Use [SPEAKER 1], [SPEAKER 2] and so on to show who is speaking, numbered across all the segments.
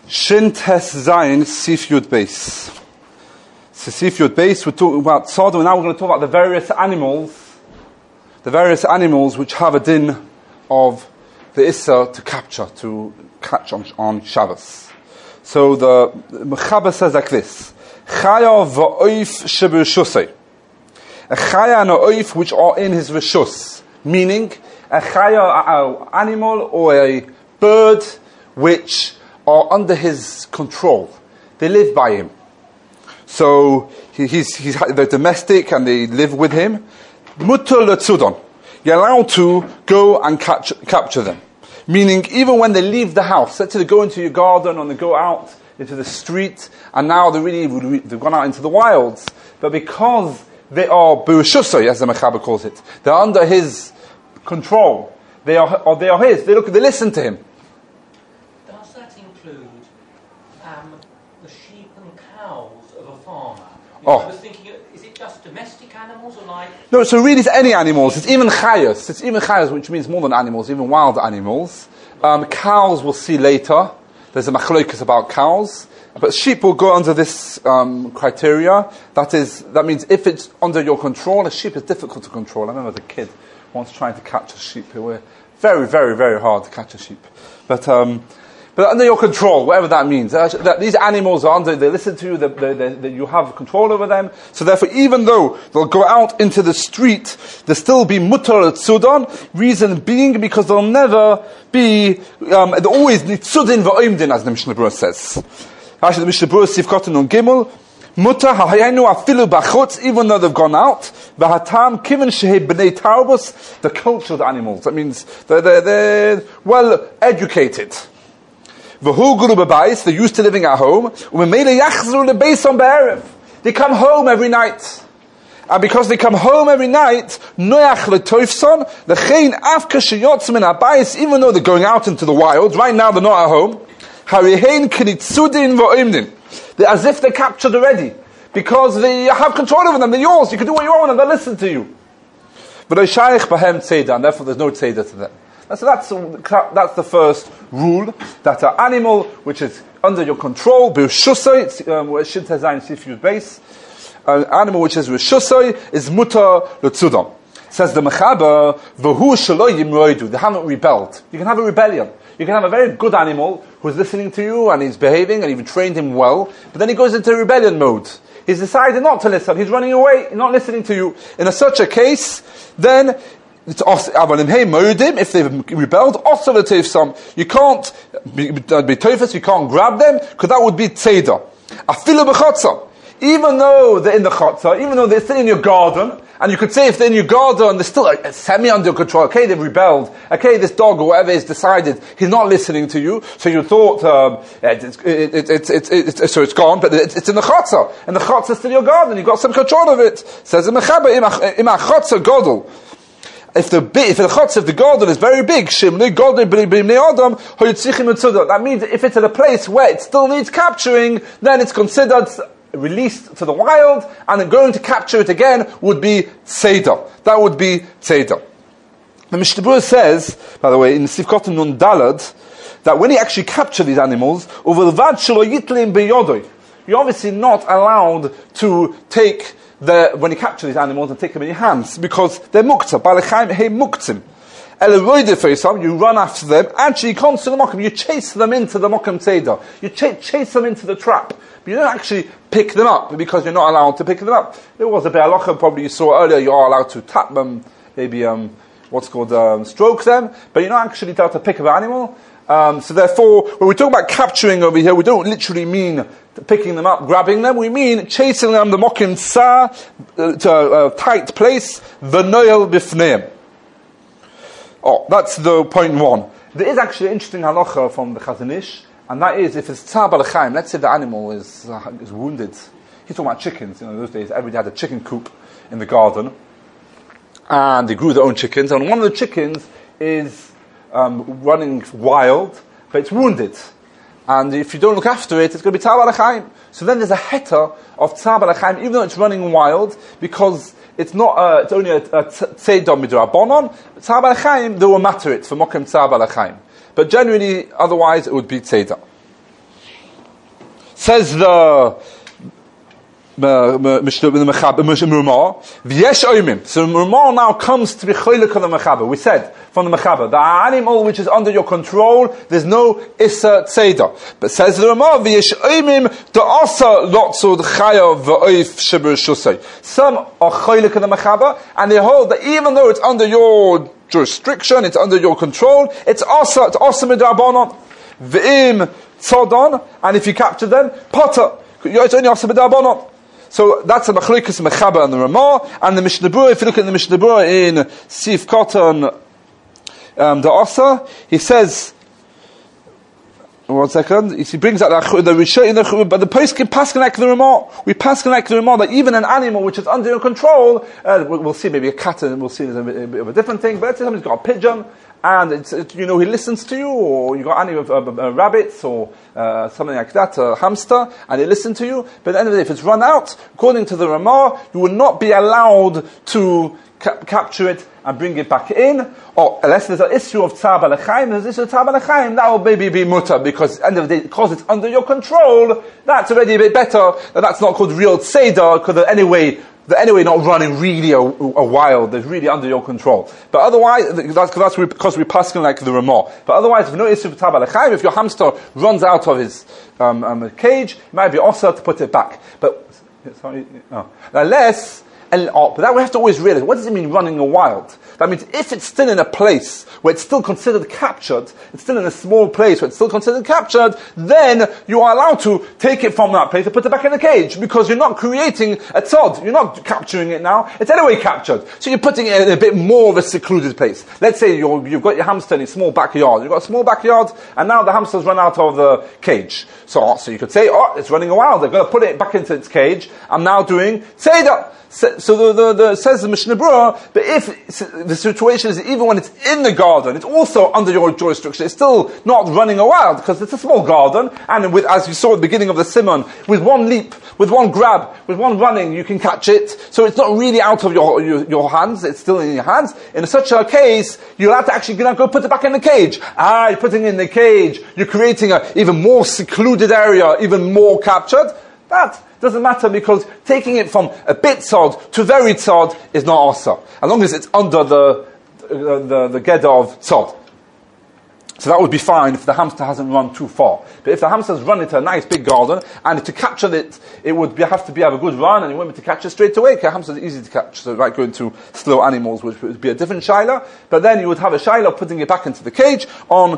[SPEAKER 1] Shin Tes Zayin Sif Yud Beis. So Sif Yud Beis, we're talking about Sodom, and now we're going to talk about the various animals which have a din of the Issa to catch on Shabbos. So the Mechaber says like this: Chaya v'oif sheb'reshusei. A chaya and a oif which are in his reshus, meaning a chaya, an animal or a bird which are under his control. They live by him. So they're domestic and they live with him. Mutter letzudon. You're allowed to go and capture them. Meaning, even when they leave the house, let's say they go into your garden and they go out into the street, and now they've gone out into the wilds. But because they are b'reshusei, as the Mechaber calls it, they're under his control. They are his. They listen to him.
[SPEAKER 2] Does that include the sheep and cows of a farmer? I was thinking, is it just domestic animals or like...
[SPEAKER 1] No, so really it's any animals. It's even chayas. It's even chayas, which means more than animals, even wild animals. Cows we'll see later. There's a machlokas about cows. But sheep will go under this criteria. That means if it's under your control, a sheep is difficult to control. I remember as a kid once trying to catch a sheep. It was very, very, very hard to catch a sheep. But under your control, whatever that means. These animals are they listen to you, you have control over them. So therefore, even though they'll go out into the street, they'll still be mutar tzudon. Reason being because they'll never be, they'll always be tzudin v'oimdin, as the Mishnah Berurah says. Actually, the Mishnah Berurah Sivkotin on Gimel, mutar ha'hayenu afilu b'chutz, even though they've gone out, v'hatam kiven shehei b'nei tarbus, the cultured animals. That means they're well educated. They're used to living at home. They come home every night. And because they come home every night, even though they're going out into the wild, right now they're not at home, they're as if they're captured already. Because they have control over them, they're yours, you can do what you want and they'll listen to you. And therefore there's no tzeidah to them. So that's the first rule, that an animal which is under your control, b'reshusei, Shin Tes Zayin Sif Yud Beis, an animal which is reshusei is mutar letzudon. Says the Mechaber, v'hu shelo yimroidu, they haven't rebelled. You can have a rebellion. You can have a very good animal who's listening to you and he's behaving and you've trained him well, but then he goes into rebellion mode. He's decided not to listen, he's running away, not listening to you. In such a case, then it's if they've rebelled, also the teifsam. You can't be teifus, you can't grab them, because that would be tzeidah. Afilu b'chotza. Even though they're in the chotza, even though they're still in your garden, and you could say if they're in your garden, they're still semi under your control. Okay, they've rebelled. Okay, this dog or whatever has decided he's not listening to you. So you thought so it's gone, but it's in the chotza, and the chotza is still your garden. You've got some control of it. Says the Mechaber, ima chotza godol. If the garden is very big, that means if it's at a place where it still needs capturing, then it's considered released to the wild, and then going to capture it again would be tzeidah. That would be tzeidah. The Mishnah Berurah says, by the way, in Sivkot Nun Dalad, that when you actually capture these animals, you're obviously not allowed to take when you capture these animals and take them in your hands, because they're muktzah. Balechayim hey muktzim. You run after them, actually you can't see the mokum, you chase them into the mokum tzeidah. You chase them into the trap. But you don't actually pick them up, because you're not allowed to pick them up. There was a be'alacha, probably you saw earlier, you are allowed to tap them, maybe stroke them, but you're not actually allowed to pick up an animal. So therefore, when we talk about capturing over here, we don't literally mean picking them up, grabbing them. We mean chasing them, the mokim tsar, to a tight place, v'noyel b'fneim. That's the point one. There is actually an interesting halacha from the Chazon Ish, and that is, if it's tsar balachayim, let's say the animal is wounded. He's talking about chickens. In those days, everybody had a chicken coop in the garden, and they grew their own chickens, and one of the chickens is running wild, but it's wounded. And if you don't look after it, it's going to be tzar balachayim. So then there's a heter of tzar balachayim, even though it's running wild, because it's not. It's only a tzeidah midrabanon. Tzar balachayim, they will matter it for mokem tzar balachayim. But generally, otherwise, it would be tzeidah. Says the Ramah, V'yesh oimim. So Ramah now comes to be choylek on the Mechaber. We said from the Mechaber, the animal which is under your control, there's no Issa Tzeda. But says the Ramah, V'yesh oimim da'asa lotzod chayav v'oif shebur shusay. Some are choylek on the Mechaber, and they hold that even though it's under your jurisdiction, it's under your control, it's asa midrabanon. V'im tzodon, and if you capture them, potter. It's only asa midrabanon. So that's the Machlokas Mechaber and the Ramah, and the Mishnah Berurah. If you look at the Mishnah Berurah in Sif Cotton, the Asa, he says, 1 second, he brings out the Rishon, but the Poskim paskin like the Ramah. We paskin like the Ramah that even an animal which is under your control, we'll see maybe a cat, and we'll see there's a bit of a different thing, but let's say somebody's got a pigeon, and he listens to you, or you got any rabbits, or something like that, a hamster, and they listen to you, but at the end of the day, if it's run out, according to the Ramah, you will not be allowed to capture it and bring it back in, or unless there's an issue of tzar b'lechaim, there's an issue of tzar b'lechaim, that will maybe be mutter, because at the end of the day, because it's under your control, that's already a bit better, and that's not called real tzeder, because they're anyway not running really a while, they're really under your control. But otherwise, that's because we paskin like the Ramah. But otherwise, if no issue of tzar b'lechaim, if your hamster runs out of his cage, it might be also to put it back. But, unless, but that we have to always realize, what does it mean running wild? That means if it's still in a place where it's still considered captured, it's still in a small place where it's still considered captured, then you are allowed to take it from that place and put it back in the cage, because you're not creating a tzod, you're not capturing it now, it's anyway captured. So you're putting it in a bit more of a secluded place. Let's say you've got your hamster in a small backyard, you've got a small backyard, and now the hamster's run out of the cage. So you could say, it's running wild, they're going to put it back into its cage, I'm now doing tzeder. So says the Mishnah Berurah, but if the situation is even when it's in the garden, it's also under your jurisdiction, it's still not running wild, because it's a small garden, and as you saw at the beginning of the Simon, with one leap, with one grab, with one running, you can catch it, so it's not really out of your hands, it's still in your hands. In such a case, you'll have to actually go put it back in the cage. You're putting it in the cage, you're creating an even more secluded area, even more captured. That doesn't matter, because taking it from a bit tzod to very tzod is not asa, as long as it's under the geder of tzod. So that would be fine if the hamster hasn't run too far. But if the hamster's run into a nice big garden, and to capture it, it would have to have a good run, and you want me to catch it straight away, because hamsters are easy to catch, so like going to slow animals, which would be a different shaila. But then you would have a shaila putting it back into the cage on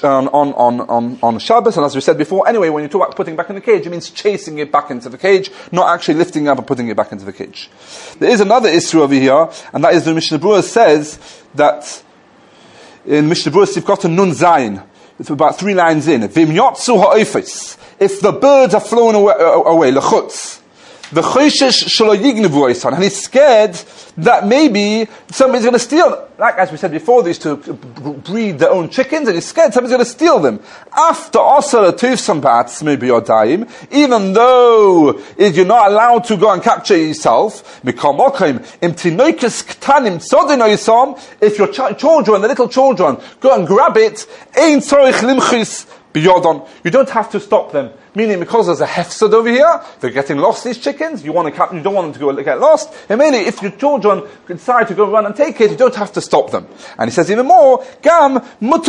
[SPEAKER 1] Shabbos, and as we said before, anyway, when you talk about putting it back in the cage, it means chasing it back into the cage, not actually lifting it up and putting it back into the cage. There is another issue over here, and that is the Mishnah Berurah says that in Mishnah Berurah Sivkot Nun Zayin, it's about 3 lines in. Vim yotzu ha'ofis. If the birds are flown away, lechutz. The choishesh shelo yignevu oisan, and he's scared that maybe somebody's going to steal. Like as we said before, they used to breed their own chickens, and he's scared somebody's going to steal them. After asar atuvsam ba'atzmi b'yodayim, even though you're not allowed to go and capture yourself, mikamokim imtinoikes ktanim tzodin oisam, if your children, the little children, go and grab it, ein tzorich limchis b'yodon, you don't have to stop them. Meaning, because there's a hefsed over here, they're getting lost, these chickens, you don't want them to go get lost, and mainly if your children decide to go run and take it, you don't have to stop them. And he says even more, Gam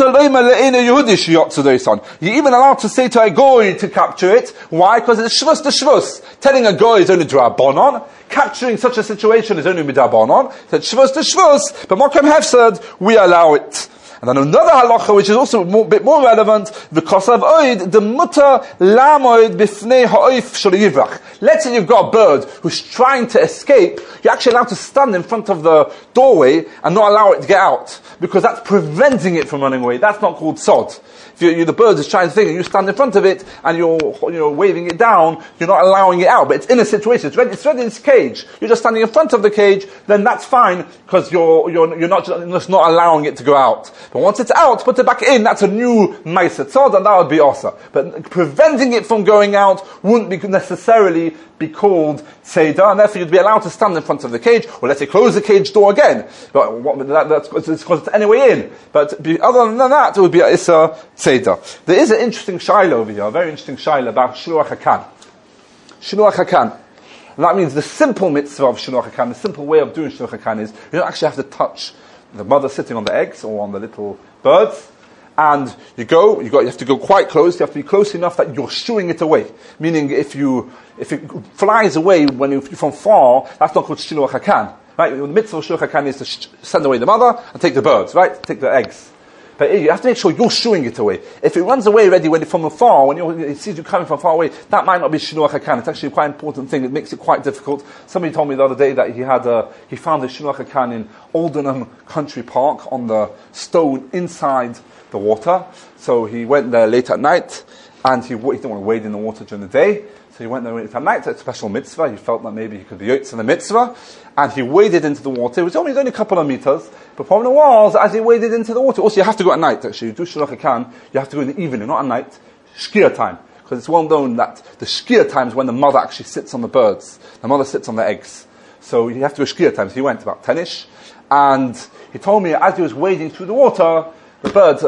[SPEAKER 1] you're even allowed to say to a goy to capture it. Why? Because it's shvus to shvus. Telling a goy is only drabonon, capturing such a situation is only midabonon, so it's shvus to shvus, but mokem hefsed, we allow it. And then another halacha, which is also a bit more relevant, the kosav oid, the mutter lamoid bifnei ha'oif shel yivrach. Let's say you've got a bird who's trying to escape, you're actually allowed to stand in front of the doorway and not allow it to get out, because that's preventing it from running away. That's not called sod. If the bird is trying to think, and you stand in front of it, and you're waving it down, you're not allowing it out, but it's in a situation, it's ready in its cage, you're just standing in front of the cage, then that's fine, because you're not just not allowing it to go out. But once it's out, put it back in, that's a new ma'aser tzod, and that would be asa. But preventing it from going out wouldn't necessarily be called tzeder, and therefore you'd be allowed to stand in front of the cage, or let's say close the cage door again. But that's because it's anyway in. But other than that, it would be issa tzeder. tzeder. There is an interesting shaila over here, a very interesting shaila about Shiluach HaKan. Shiluach HaKan. And that means the simple mitzvah of Shiluach HaKan, the simple way of doing Shiluach HaKan is, you don't actually have to touch the mother sitting on the eggs or on the little birds. And you have to go quite close. You have to be close enough that you're shooing it away. Meaning, if it flies away from far, that's not called Shiluach HaKan. Right? The mitzvah of Shiluach HaKan is to send away the mother and take the birds, right? Take the eggs. But you have to make sure you're shooing it away. If it runs away already from afar, when it sees you coming from far away, that might not be Shiluach HaKan. It's actually quite an important thing. It makes it quite difficult. Somebody told me the other day that he found the Shiluach HaKan in Aldenham Country Park on the stone inside the water. So he went there late at night, and he didn't want to wade in the water during the day. So he went there late at night. It's a special mitzvah. He felt that maybe he could be yotz in the mitzvah, and he waded into the water. It was only a couple of meters. The problem was, as he waded into the water, also you have to go at night. Actually, you do Shiluach HaKan, you have to go in the evening, not at night. Shkia time, because it's well known that the shkia time is when the mother actually sits on the birds. The mother sits on the eggs. So you have to go shkia time. So he went about 10ish, and he told me as he was wading through the water, the bird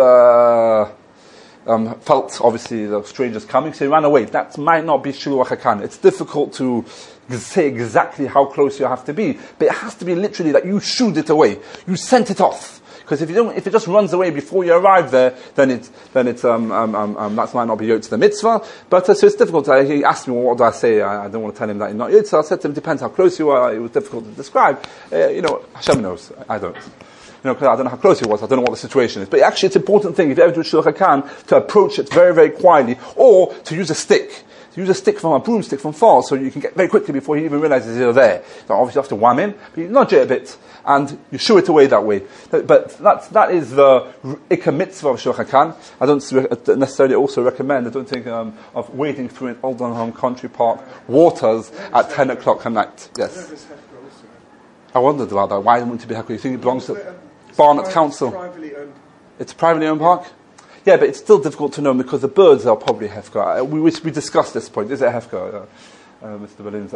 [SPEAKER 1] felt, obviously, the strangers coming, so he ran away. That might not be Shiluach HaKan. It's difficult to say exactly how close you have to be, but it has to be literally that you shooed it away. You sent it off. Because if it just runs away before you arrive there, then that might not be yotz the mitzvah. But so it's difficult. He asked me, well, what do I say? I don't want to tell him that you're not yotz. So I said to him, depends how close you are. It was difficult to describe. Hashem knows. I don't. Because I don't know how close he was, I don't know what the situation is. But actually it's an important thing, if you ever do Shiluach HaKan, to approach it very, very quietly, or to use a stick. To use a stick from a broomstick from far, so you can get very quickly before he even realizes you're there. So obviously you have to wham him, but you nudge it a bit, and you shoo it away that way. But that is the Ikka mitzvah of Shiluach HaKan. I don't necessarily also recommend, I don't think, of wading through an Aldenham Country Park waters at 10 o'clock at night. Yes. I wondered about that. Why wouldn't it be Hefka? You think it belongs to Barnet Council? It's a privately owned park? Yeah, but it's still difficult to know because the birds are probably Hefka. We discussed this point. Is it Hefka, Mr. Berlin?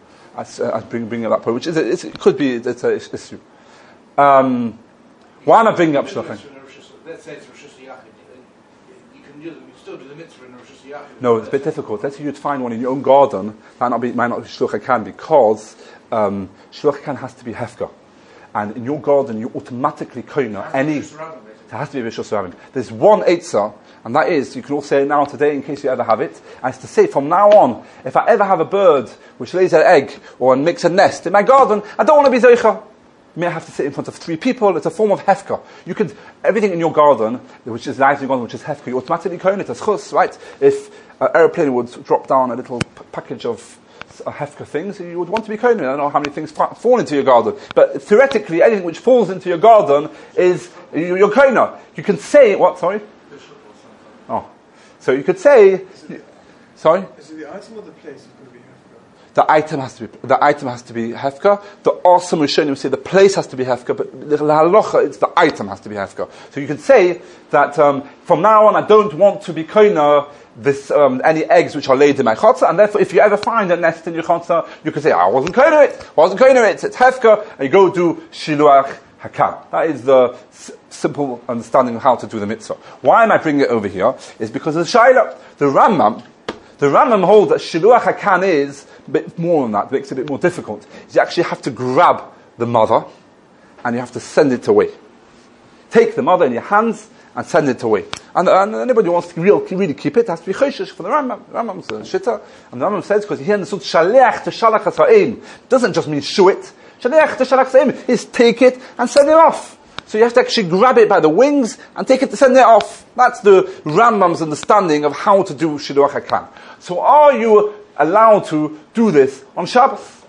[SPEAKER 1] I bring up that point, which is it could be it's an issue. Why am I bringing up Shiluach HaKan?
[SPEAKER 3] Let's say it's Rosh Hashanah. You can still do the mitzvah in Rosh Hashanah.
[SPEAKER 1] No, it's a bit difficult. Let's say you'd find one in your own garden. Might not be Shiluach HaKan because Shiluach HaKan has to be Hefka. And in your garden, you automatically koina any. It has to be Rishus Rabin. There's one Eitzah, and that is, you can all say it now today in case you ever have it, and it's to say from now on, if I ever have a bird which lays an egg or makes a nest in my garden, I don't want to be Zeicha. You may have to sit in front of 3 people. It's a form of Hefka. You could, everything in your garden, which is lies in your garden, which is Hefka, you automatically koina it as Chus, right? If an aeroplane would drop down a little package of Hefka things, you would want to be kohen. I don't know how many things fall into your garden, but theoretically, anything which falls into your garden is your kohen. You can say what? Sorry. Oh, so you could say. Sorry.
[SPEAKER 3] Is it the item or the place is going to be Hefka?
[SPEAKER 1] The item has to be Hefka. The awesome Rishonim say the place has to be Hefka, but the halacha, it's the item has to be Hefka. So you can say that from now on, I don't want to be kohen any eggs which are laid in my chotzer, and therefore if you ever find a nest in your chotzer, you can say, I wasn't kohen it, it's Hefka, and you go do Shiluach HaKan. That is the simple understanding of how to do the mitzvah. Why am I bringing it over here? Is because of the Shaila. The Rambam holds that Shiluach HaKan is a bit more than that, makes it a bit more difficult. You actually have to grab the mother, and you have to send it away. Take the mother in your hands, and send it away. And anybody who wants to really keep it has to be choishish for the Rambam. The Rambam's a shitta. And the Rambam says, because he understood shaleach to shalach hasa'im doesn't just mean shoo it. Shaleach to shalach hasa'im is take it and send it off. So you have to actually grab it by the wings and take it to send it off. That's the Rambam's understanding of how to do Shiluach HaKan. So are you allowed to do this on Shabbos?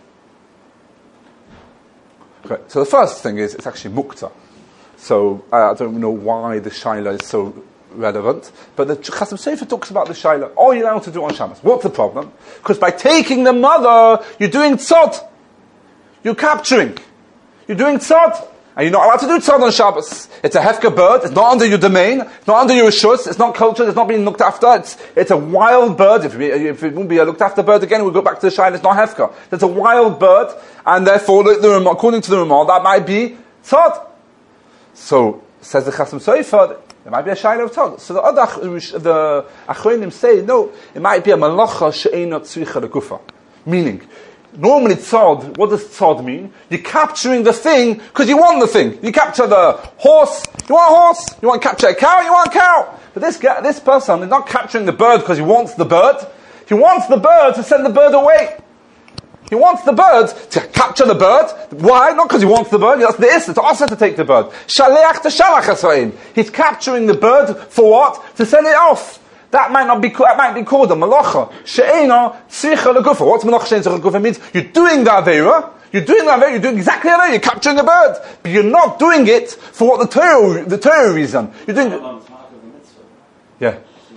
[SPEAKER 1] Okay, so the first thing is, it's actually mukta. So I don't know why the Shaila is so relevant, but the Chasam Sofer talks about the Shaila. Are you allowed to do it on Shabbos? What's the problem? Because by taking the mother, you're doing tzod. You're capturing. You're doing tzod. And you're not allowed to do tzod on Shabbos. It's a Hefka bird. It's not under your domain. It's not under your rishus. It's not cultured. It's not being looked after. It's a wild bird. If it won't be a looked after bird again, we'll go back to the Shaila. It's not Hefka. It's a wild bird. And therefore, according to the Ramah, that might be tzod. So, says the Chasam Sofer, It might be a shayla of tzad. So the achronim say, no, it might be a malacha she'eina tzricha legufa. Meaning, normally tzad, what does tzad mean? You're capturing the thing because you want the thing. You capture the horse, you want a horse. You want to capture a cow, you want a cow. But this person is not capturing the bird because he wants the bird. He wants the bird to send the bird away. He wants the bird to capture the bird. Why? Not because he wants the bird. That's the issa, to also to take the bird. Shaleach to shalach hasayim. He's capturing the bird for what? To send it off. That might be called a malacha. She'ena tzricha legufa. What's malacha she'ena tzricha legufa means? You're doing the avera. You're doing exactly that. You're capturing a bird. But you're not doing it for what the Torah reason. You're doing it. Yeah.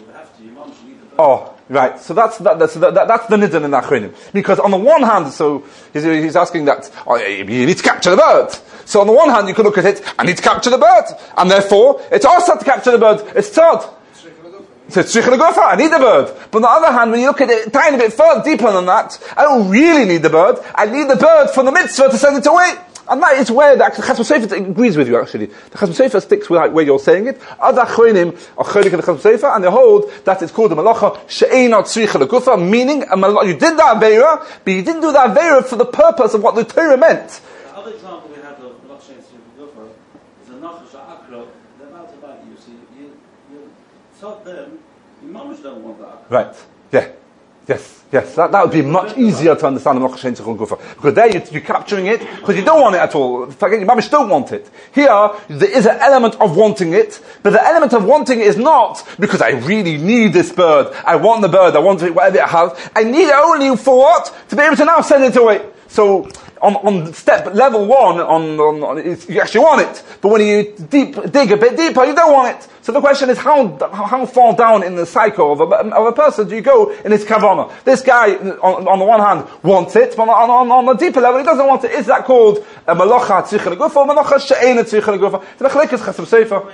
[SPEAKER 1] Oh. Right, so that's the nidin in Achronim. Because on the one hand, so he's asking that, you need to capture the bird. So on the one hand, you could look at it, I need to capture the bird. And therefore, it's also to capture the bird. It's tzad. So it's tzricha legufa, I need the bird. But on the other hand, when you look at it a tiny bit further, deeper than that, I don't really need the bird. I need the bird for the mitzvah to send it away. And that is where the Chasam Sofer agrees with you, actually. The Chasam Sofer sticks with where you're saying it. Other Achronim are cholik in the Chasam Sofer, and they hold that it's called a malacha she'eina tzricha legufa, meaning you did the avera, but you didn't do the avera for the purpose of what the Torah meant.
[SPEAKER 4] The other example we have of malacha she'eina tzricha legufa is a nachash akra. They're about to bite you. So you taught them, you mamish don't want that.
[SPEAKER 1] Right. Yeah. Yes, that would be much easier to understand the Malacha She'eina Tzricha Legufa. Because there you're capturing it because you don't want it at all. Forget, you mamish don't want it. Here, there is an element of wanting it, but the element of wanting it is not because I really need this bird, I want the bird, I want it, whatever it has. I need it only for what? To be able to now send it away. So, on step level one, you actually want it. But when you dig a bit deeper, you don't want it. So the question is, how far down in the cycle of a person do you go in his kavanah? This guy, on the one hand, wants it, but on a deeper level, he doesn't want it. Is that called a malacha tzricha legufa or malacha she'eina tzricha legufa? It's a machlekes Chasam Sofer.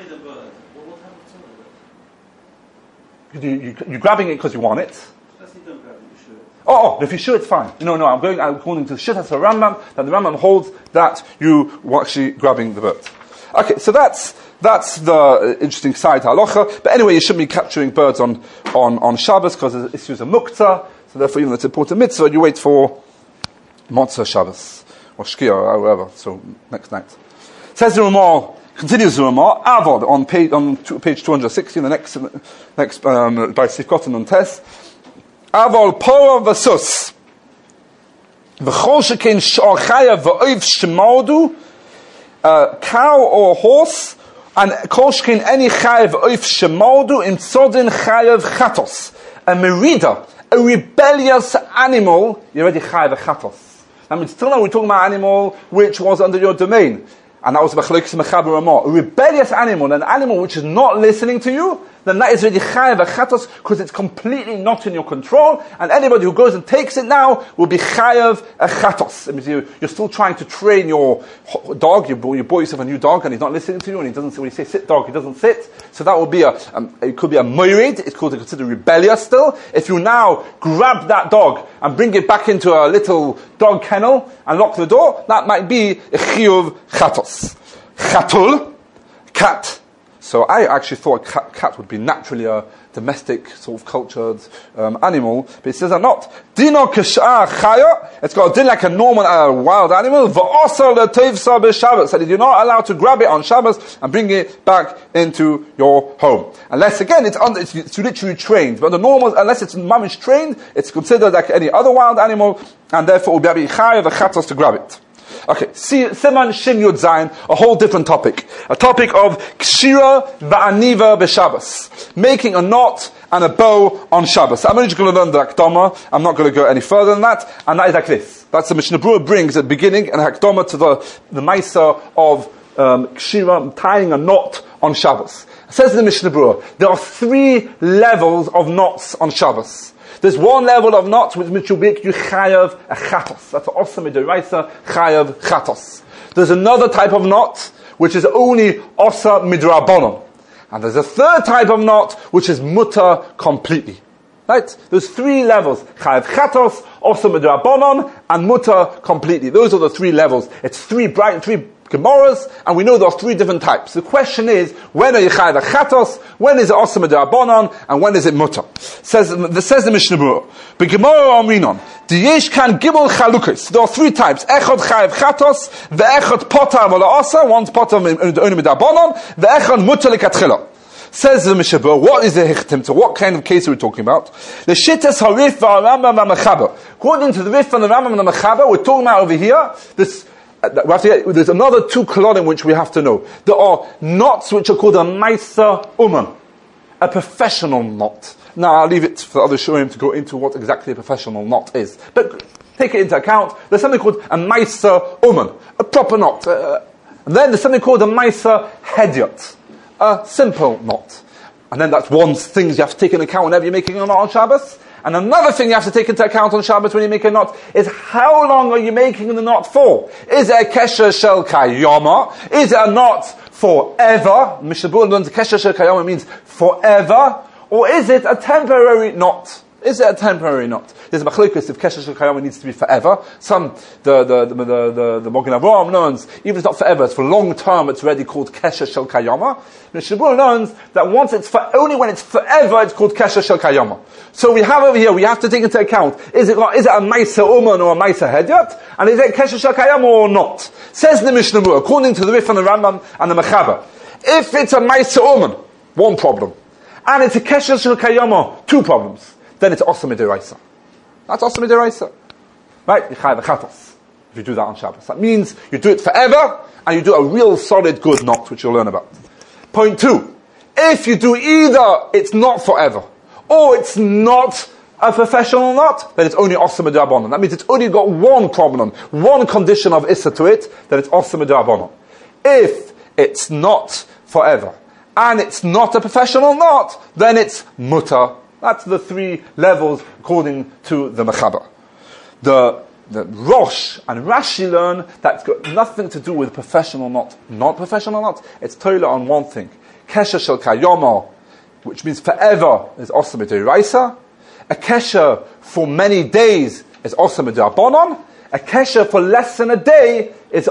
[SPEAKER 1] You're grabbing it because you want it. If you're sure, it's fine. I'm going according to the Shittas Rambam, that the Rambam holds that you were actually grabbing the bird. Okay, so that's the interesting side halacha. But anyway, you shouldn't be capturing birds on Shabbos because there's issues of muktzah. So therefore, even though it's important mitzvah, you wait for Motzah Shabbos or Shkia or whatever. So next night. Says the Ramah. Continues the Ramah. Avod on page 260. The next by Sifkot and Tes. Aval pora v'sus v'chol shekein sh'ar chaya v'oiv sh'maudu, cow or horse, and kol shekein any chaya v'oiv sh'maudu im tzodin chaya v'chatos. A merida, a rebellious animal, you're already chaya v'chatos. That means still now we're talking about an animal which was under your domain. And that was B'chalokis Mechaber Ramah. A rebellious animal, an animal which is not listening to you, then that is really chayav v'chatos because it's completely not in your control. And anybody who goes and takes it now will be chayav v'chatos. It means you're still trying to train your dog. You bought yourself a new dog and he's not listening to you, and he doesn't. When you say sit dog, he doesn't sit. So that will be it could be a moirid. It's called considered rebellious still. If you now grab that dog and bring it back into a little dog kennel and lock the door, that might be a chiyuv chatos. Chatul, cat. So I actually thought cat would be naturally a domestic, sort of cultured animal, but it says that not. Dino kish'ah chaya, it's got a din like a normal wild animal. V'osar l'tovsa b'Shabbos, that you're not allowed to grab it on Shabbos and bring it back into your home. Unless again, it's literally trained. But the normal, unless it's mamish trained, it's considered like any other wild animal, and therefore it will be chaya v'chatos to grab it. Okay, Siman Shin Yud Zayin, a whole different topic. A topic of Kshira Va'aniva B'Shabbos. Making a knot and a bow on Shabbos. I'm only just going to learn the Hakdama. I'm not going to go any further than that. And that is like this. That's the Mishnah Berurah brings at the beginning, and Hakdama to the Maisa of Kshira, tying a knot on Shabbos. It says in the Mishnah Berurah, there are 3 levels of knots on Shabbos. There's one level of knots which will make you chayav a chatos. That's an osam midoraisa chayav chatos. There's another type of knot which is only osa midrabanon. And there's a third type of knot which is mutter completely. Right? There's 3 levels. Chayav chatos, osa midrabanon, and mutter completely. Those are the 3 levels. It's 3 Gemaras, and we know there are 3 different types. The question is, when are you chayav chatos, when is it osam d'Rabbanan, and when is it mutar? Says the Mishnah Berurah. But Gemara Aminon, the yesh kan gimel chalukos. There are 3 types. Echad chayav chatos, ve'echad potar v'la osa, one's potar only d'Rabbanan, ve'echad mutar l'katchila. Says the Mishnah Berurah, what is the hichtimta? What kind of case are we talking about? The shittas harif v'Rambam v'Mechaber. According to the Rif and the Rambam and the Mechaber, we're talking about over here, there's another 2 kolonim which we have to know. There are knots which are called a Maisa Uman, a professional knot. Now I'll leave it for the other shurim to go into what exactly a professional knot is. But take it into account, there's something called a Maisa Uman, a proper knot. And then there's something called a Maisa Hedyot, a simple knot. And then that's one thing you have to take into account whenever you're making a knot on Shabbos. And another thing you have to take into account on Shabbos when you make a knot is how long are you making the knot for? Is it a kesher shel kayama? Is it a knot forever? Mishnah Berurah learns kesher shel kayama means forever. Or is it a temporary knot? Is it a temporary knot? There's a machlokes if kesher shel kayama needs to be forever. Some, the Mogen Avraham learns, even if it's not forever, it's for long term, it's already called kesher shel kayama. Mishnah Berurah learns that once it's only when it's forever, it's called kesher shel kayama. So we have over here, we have to take into account, is it a Maisa Uman or a Maisa Hedyot? And is it Kesher Shel Kayama or not? Says the Mishnah Berurah, according to the Rif and the Rambam and the Mechaber, if it's a Maisa Uman, 1 problem, and it's a Kesher Shel Kayama, 2 problems, then it's Osam D'Oraisa. That's Osam D'Oraisa. Right? You chayav chatos if you do that on Shabbos. That means you do it forever, and you do a real solid good knot, which you'll learn about. Point 2. If you do either, it's not forever, or it's not a professional knot, then it's only Osam D'Rabbanan. That means it's only got 1 problem, 1 condition of Issa to it, that it's Osam D'Rabbanan. If it's not forever, and it's not a professional knot, then it's mutar. That's the 3 levels according to the Mechaber. The Rosh and Rashi learn that's got nothing to do with professional knot, not professional knot. It's toilet on 1 thing. Kesher shel kayama, which means forever, is Osam D'Oraisa. A kesher for many days is Osam D'Rabbanan. A kesher for less than a day is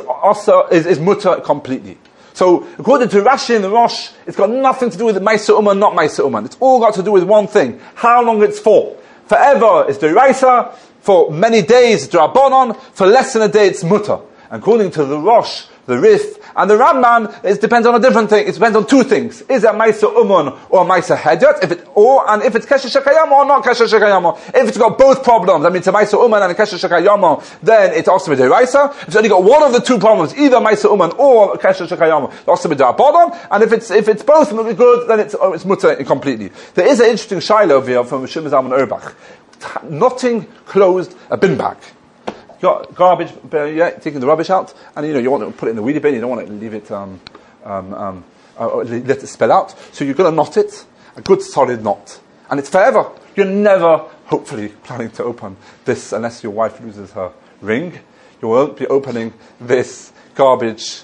[SPEAKER 1] mutar completely. So, according to Rashi and the Rosh, it's got nothing to do with Maisa Uman, not Maisa Uman. It's all got to do with 1 thing: how long it's for. Forever is D'Oraisa. For many days, it's D'Rabbanan. For less than a day, it's mutar. According to the Rosh, the Rif, and the Ramban, it depends on a different thing. It depends on 2 things. Is it a Maisa Uman or a Maisa Hedyot? And if it's Kesher Shel Kayama or not Kesher Shel Kayama. If it's got both problems, that means a Maisa Uman and a Kesher Shel Kayama, then it's Osam D'Oraisa. If it's only got 1 of the 2 problems, either Maisa Uman or Kesher Shel Kayama, it's Osam D'Rabbanan. And if it's both good, then it's mutar completely. There is an interesting shaila over here from Shimon Zalman Auerbach. Knotting closed a bin bag. You got garbage, taking the rubbish out, and you want to put it in the weedy bin, you don't want to leave it, let it spill out. So you're going to knot it, a good solid knot. And it's forever. You're never, hopefully, planning to open this unless your wife loses her ring. You won't be opening this garbage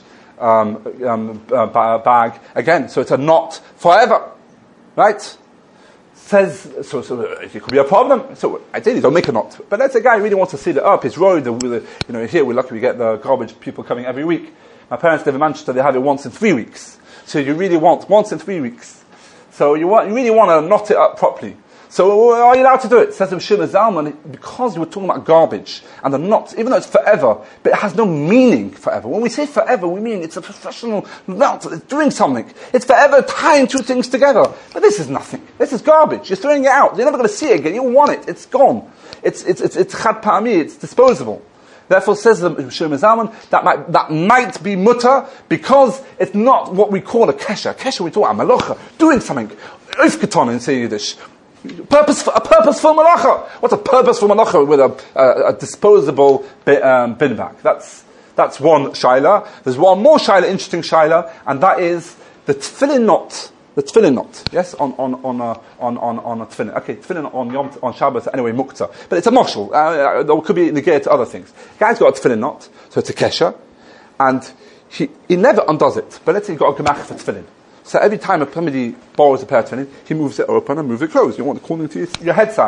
[SPEAKER 1] bag again. So it's a knot forever. Right? Says, so it could be a problem. So ideally, don't make a knot. But let's say a guy really wants to seal it up. He's worried that, here we're lucky we get the garbage people coming every week. My parents live in Manchester, they have it once in 3 weeks. So you really want once in 3 weeks. So you really want to knot it up properly. So are you allowed to do it? Says the Shimon Zalman, because we're talking about garbage and the knots, even though it's forever, but it has no meaning forever. When we say forever, we mean it's a professional knot, it's doing something. It's forever tying 2 things together. But this is nothing. This is garbage. You're throwing it out. You're never going to see it again. You don't want it. It's gone. It's chad pa'ami. It's disposable. Therefore, says the Shimon Zalman, that might be mutar because it's not what we call a kesher. Kesher, we talk about malocha, doing something. Oifketon in Yiddish. A purposeful malacha. What's a purposeful malacha with a disposable bin bag? That's one shaila. There's one more shaila, interesting shaila, and that is the tefillin knot. The tefillin knot, yes, on a tefillin. Okay, tefillin on Shabbos anyway, muktzah, but it's a moshel. There could be negate to other things. Guy's got a tefillin knot, so it's a kesher, and he never undoes it. But let's say you've got a gemach for tefillin. So every time somebody borrows a pair of tefillin, he moves it open and moves it closed. You want it according to your head size.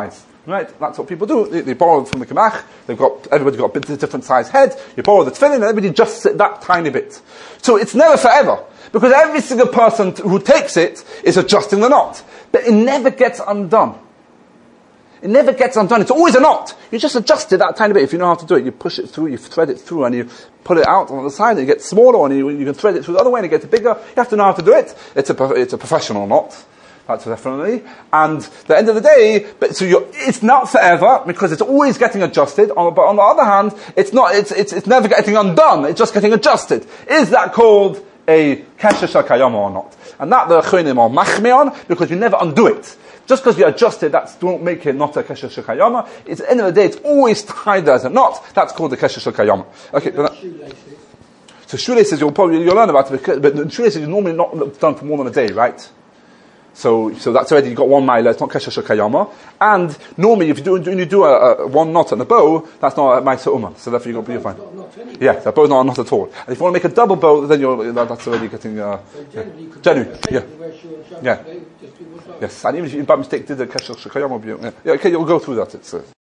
[SPEAKER 1] Right? That's what people do. They borrow from the Gemach. Everybody's got a different size head. You borrow the tefillin, and everybody just sit that tiny bit. So it's never forever. Because every single person who takes it is adjusting the knot. But it never gets undone. It never gets undone. It's always a knot. You just adjust it that tiny bit. If you know how to do it, you push it through, you thread it through, and you pull it out on the side, and it gets smaller, and you can thread it through the other way, and it gets bigger. You have to know how to do it. It's a professional knot. That's definitely. And at the end of the day, it's not forever, because it's always getting adjusted. But on the other hand, it's never getting undone. It's just getting adjusted. Is that called a kesher shel kayama or not? And that the Chonim are machmir on, because you never undo it. Just because you adjust it, don't make it not a kesher shel kayama. At the end of the day, it's always tied there as a knot. That's called the kesher shel kayama. Okay. So shoelaces, you'll learn about it, but shoelaces are normally not done for more than a day, right? So that's already, you've got 1 mile, it's not kesher shel kayama. And normally, when you do a one knot on a bow, that's not a ma'aser umah. So therefore you're fine. Yeah, the bow's not a knot at all. And if you want to make a double bow, then that's already getting, generally, yeah. Yes, and even if you by mistake did the kesher shel kayama, okay, you'll go through that.